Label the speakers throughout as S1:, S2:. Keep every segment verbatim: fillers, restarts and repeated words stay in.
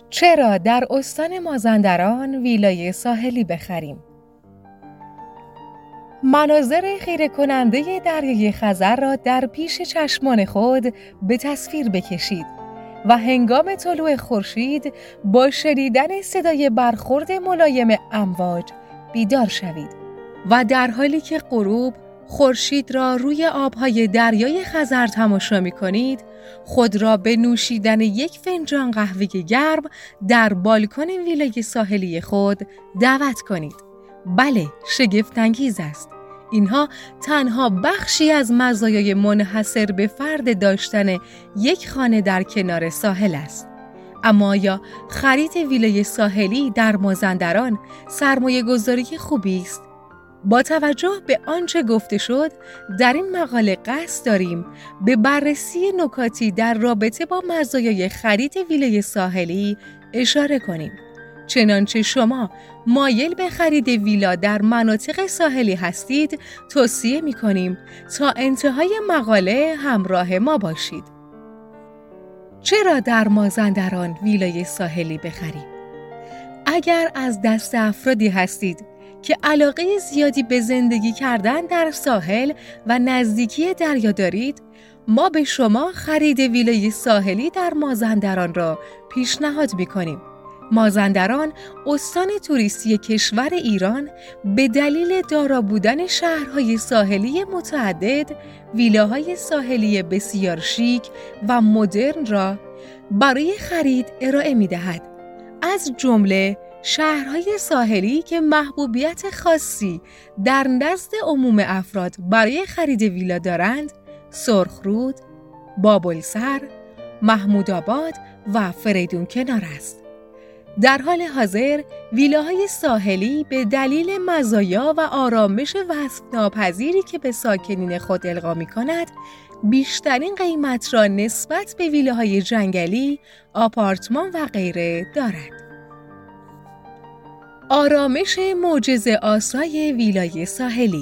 S1: چرا در استان مازندران ویلای ساحلی بخریم؟ مناظر خیره کننده دریای خزر را در پیش چشمان خود به تصویر بکشید و هنگام طلوع خورشید با شنیدن صدای برخورد ملایم امواج بیدار شوید و در حالی که غروب خورشید را روی آبهای دریای خزر تماشا می کنید، خود را به نوشیدن یک فنجان قهوه گرم در بالکن ویلای ساحلی خود دعوت کنید. بله، شگفت‌انگیز است. اینها تنها بخشی از مزایای منحصر به فرد داشتن یک خانه در کنار ساحل است. اما آیا خرید ویلای ساحلی در مازندران سرمایه گذاری خوبی است؟ با توجه به آنچه گفته شد، در این مقاله قصد داریم به بررسی نکاتی در رابطه با مزایای خرید ویلای ساحلی اشاره کنیم. چنانچه شما مایل به خرید ویلا در مناطق ساحلی هستید، توصیه می‌کنیم تا انتهای مقاله همراه ما باشید. چرا در مازندران ویلای ساحلی بخریم؟ اگر از دست افرادی هستید که علاقه زیادی به زندگی کردن در ساحل و نزدیکی دریا دارید، ما به شما خرید ویلای ساحلی در مازندران را پیشنهاد می‌کنیم. مازندران استان توریستی کشور ایران به دلیل دارا بودن شهرهای ساحلی متعدد، ویلاهای ساحلی بسیار شیک و مدرن را برای خرید ارائه می‌دهد. از جمله شهرهای ساحلی که محبوبیت خاصی در نزد عموم افراد برای خرید ویلا دارند، سرخرود، بابلسر، محمودآباد و فریدون کنار است. در حال حاضر ویلاهای ساحلی به دلیل مزایا و آرامش وصف ناپذیری که به ساکنین خود القا می‌کند، بیشترین قیمت را نسبت به ویلاهای جنگلی، آپارتمان و غیره دارد. آرامش معجزه‌آسای ویلای ساحلی.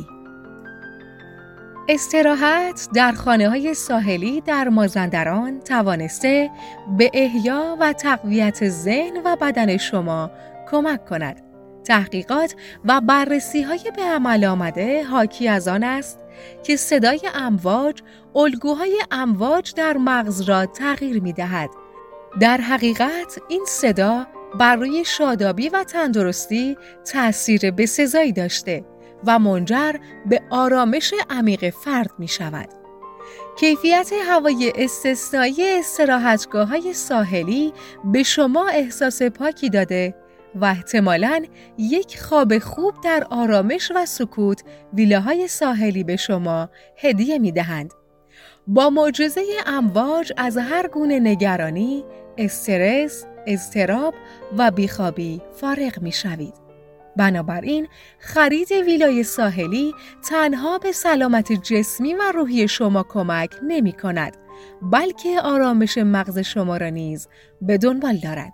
S1: استراحت در خانه‌های ساحلی در مازندران توانسته به احیا و تقویت ذهن و بدن شما کمک کند. تحقیقات و بررسی‌های به عمل آمده حاکی از آن است که صدای امواج الگوهای امواج در مغز را تغییر می‌دهد. در حقیقت این صدا بر روی شادابی و تندرستی تأثیر بسزایی داشته و منجر به آرامش عمیق فرد می شود. کیفیت هوای استثنایی استراحتگاه‌های ساحلی به شما احساس پاکی داده و احتمالاً یک خواب خوب در آرامش و سکوت ویلاهای ساحلی به شما هدیه می دهند. با معجزه امواج از هر گونه نگرانی، استرس، اضطراب و بیخوابی فارغ می شوید. بنابراین خرید ویلای ساحلی تنها به سلامت جسمی و روحی شما کمک نمی کند، بلکه آرامش مغز شما را نیز به دنبال دارد.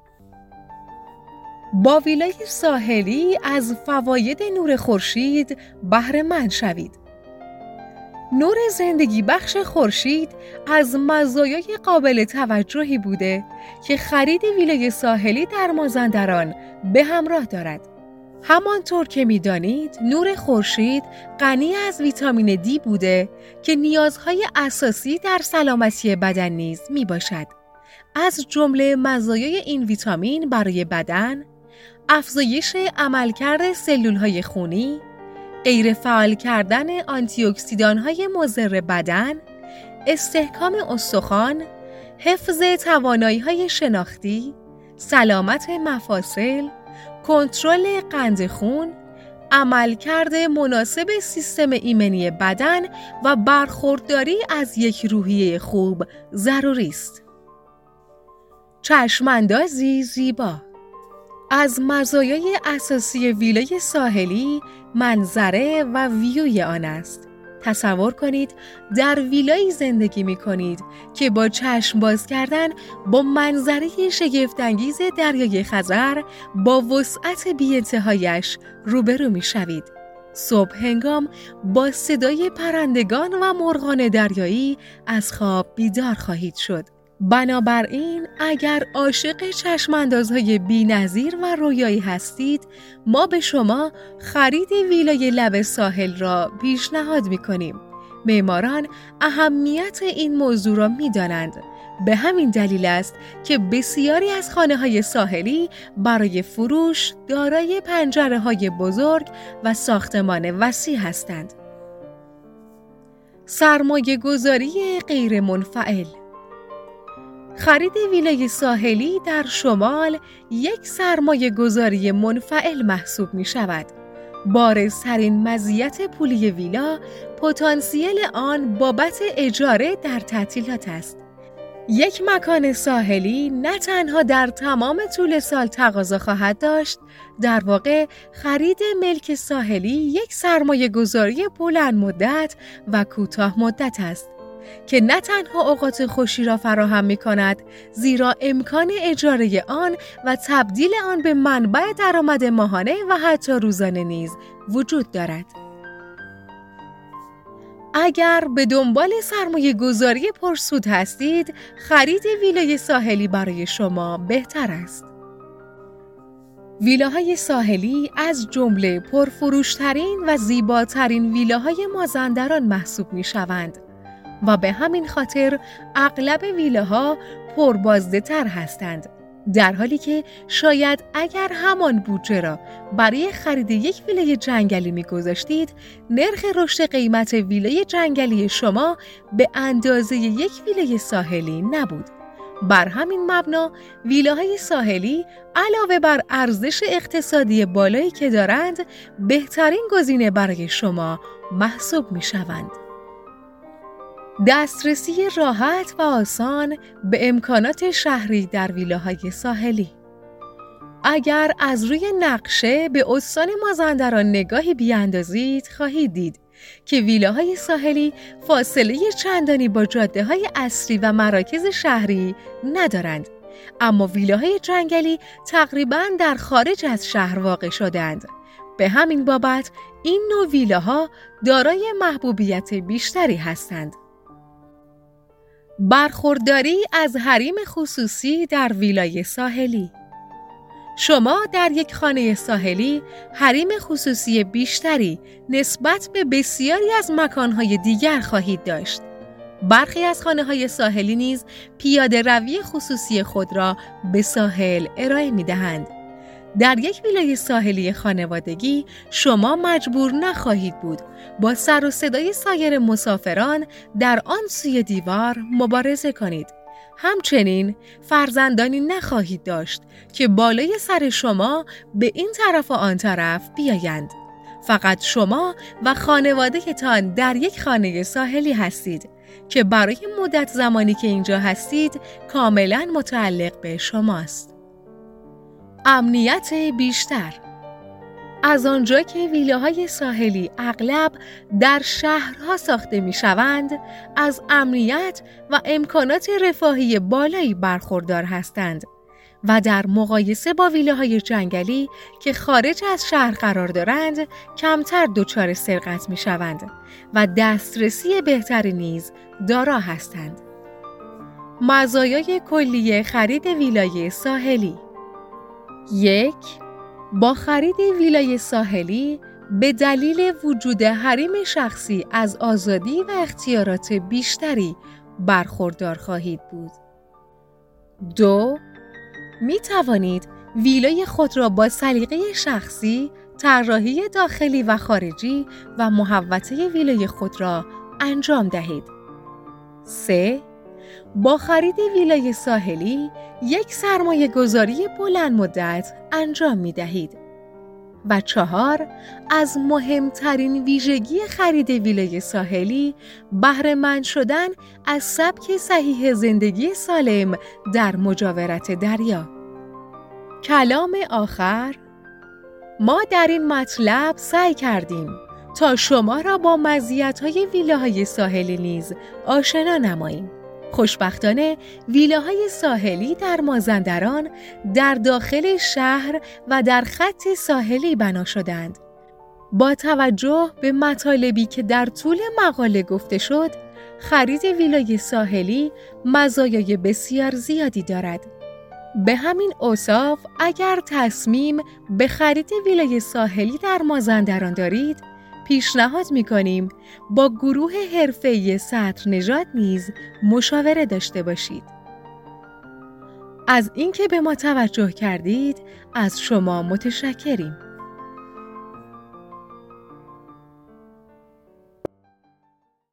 S1: با ویلای ساحلی از فواید نور خورشید بهره مند شوید. نور زندگی بخش خورشید از مزایای قابل توجهی بوده که خرید ویلای ساحلی در مازندران به همراه دارد. همانطور که می‌دانید، نور خورشید غنی از ویتامین دی بوده که نیازهای اساسی در سلامتی بدن نیز میباشد. از جمله مزایای این ویتامین برای بدن، افزایش عملکرد سلولهای خونی، غیر فعال کردن آنتی اکسیدان‌های مضر بدن، استحکام استخوان، حفظ توانایی‌های شناختی، سلامت مفاصل، کنترل قند خون، عملکرد مناسب سیستم ایمنی بدن و برخورداری از یک روحیه خوب ضروری است. چشم‌اندازی زیبا. از مزایای اساسی ویلای ساحلی منظره و ویوی آن است. تصور کنید در ویلایی زندگی می کنید که با چشم باز کردن با منظره شگفت‌انگیز دریای خزر با وسعت بی‌انتهایش روبرو می شوید. صبح هنگام با صدای پرندگان و مرغان دریایی از خواب بیدار خواهید شد. بنابراین اگر عاشق چشماندازهای بی‌نظیر و رویایی هستید، ما به شما خرید ویلای لب ساحل را پیشنهاد می‌کنیم. معماران اهمیت این موضوع را می‌دانند. به همین دلیل است که بسیاری از خانه‌های ساحلی برای فروش دارای پنجره‌های بزرگ و ساختمان وسیع هستند. سرمایه‌گذاری غیر منفعل. خرید ویلای ساحلی در شمال یک سرمایه‌گذاری منفعل محسوب می‌شود. بارزترین مزیت پولی ویلا پتانسیل آن بابت اجاره در تعطیلات است. یک مکان ساحلی نه تنها در تمام طول سال تقاضا خواهد داشت، در واقع خرید ملک ساحلی یک سرمایه‌گذاری بلند مدت و کوتاه مدت است که نه تنها اوقات خوشی را فراهم می‌کند، زیرا امکان اجاره آن و تبدیل آن به منبع درآمد ماهانه و حتی روزانه نیز وجود دارد. اگر به دنبال سرمایه گذاری پرسود هستید، خرید ویلای ساحلی برای شما بهتر است. ویلاهای ساحلی از جمله پرفروشترین و زیباترین ویلاهای مازندران محسوب می شوند و به همین خاطر اغلب ویلاها پربازده‌تر هستند، در حالی که شاید اگر همان بودجه را برای خرید یک ویلای جنگلی می‌گذاشتید، نرخ رشد قیمت ویلای جنگلی شما به اندازه یک ویلای ساحلی نبود. بر همین مبنا ویلاهای ساحلی علاوه بر ارزش اقتصادی بالایی که دارند، بهترین گزینه برای شما محسوب می‌شوند. دسترسی راحت و آسان به امکانات شهری در ویلاهای ساحلی. اگر از روی نقشه به استان مازندران نگاهی بیاندازید، خواهید دید که ویلاهای ساحلی فاصله چندانی با جاده‌های اصلی و مراکز شهری ندارند، اما ویلاهای جنگلی تقریباً در خارج از شهر واقع شدند. به همین بابت این نوع ویلاها دارای محبوبیت بیشتری هستند. برخورداری از حریم خصوصی در ویلای ساحلی. شما در یک خانه ساحلی حریم خصوصی بیشتری نسبت به بسیاری از مکانهای دیگر خواهید داشت. برخی از خانه‌های ساحلی نیز پیاده روی خصوصی خود را به ساحل ارائه می‌دهند. در یک ویلای ساحلی خانوادگی شما مجبور نخواهید بود با سر و صدای سایر مسافران در آن سوی دیوار مبارزه کنید. همچنین فرزندانی نخواهید داشت که بالای سر شما به این طرف و آن طرف بیایند. فقط شما و خانواده‌تان در یک خانه ساحلی هستید که برای مدت زمانی که اینجا هستید کاملاً متعلق به شماست. امنیت بیشتر. از آنجا که ویلاهای ساحلی اغلب در شهرها ساخته می شوند، از امنیت و امکانات رفاهی بالایی برخوردار هستند و در مقایسه با ویلاهای جنگلی که خارج از شهر قرار دارند، کمتر دچار سرقت می شوند و دسترسی بهتری نیز دارا هستند. مزایای کلی خرید ویلای ساحلی. یک، با خرید ویلای ساحلی به دلیل وجود حریم شخصی از آزادی و اختیارات بیشتری برخوردار خواهید بود. دو، می توانید ویلای خود را با سلیقه شخصی، طراحی داخلی و خارجی و محوطه ویلای خود را انجام دهید. سه، با خرید ویلای ساحلی یک سرمایه گذاری بلند مدت انجام می دهید. و چهار، از مهمترین ویژگی خرید ویلای ساحلی بهره مند شدن از سبک صحیح زندگی سالم در مجاورت دریا. کلام آخر. ما در این مطلب سعی کردیم تا شما را با مزیت‌های ویلاهای ساحلی نیز آشنا نماییم. خوشبختانه ویلاهای ساحلی در مازندران در داخل شهر و در خط ساحلی بنا شدند. با توجه به مطالبی که در طول مقاله گفته شد، خرید ویلای ساحلی مزایای بسیار زیادی دارد. به همین اوصاف اگر تصمیم به خرید ویلای ساحلی در مازندران دارید، پیشنهاد می‌کنیم با گروه حرفه‌ای صدرنژاد نیز مشاوره داشته باشید. از اینکه به ما توجه کردید از شما متشکریم.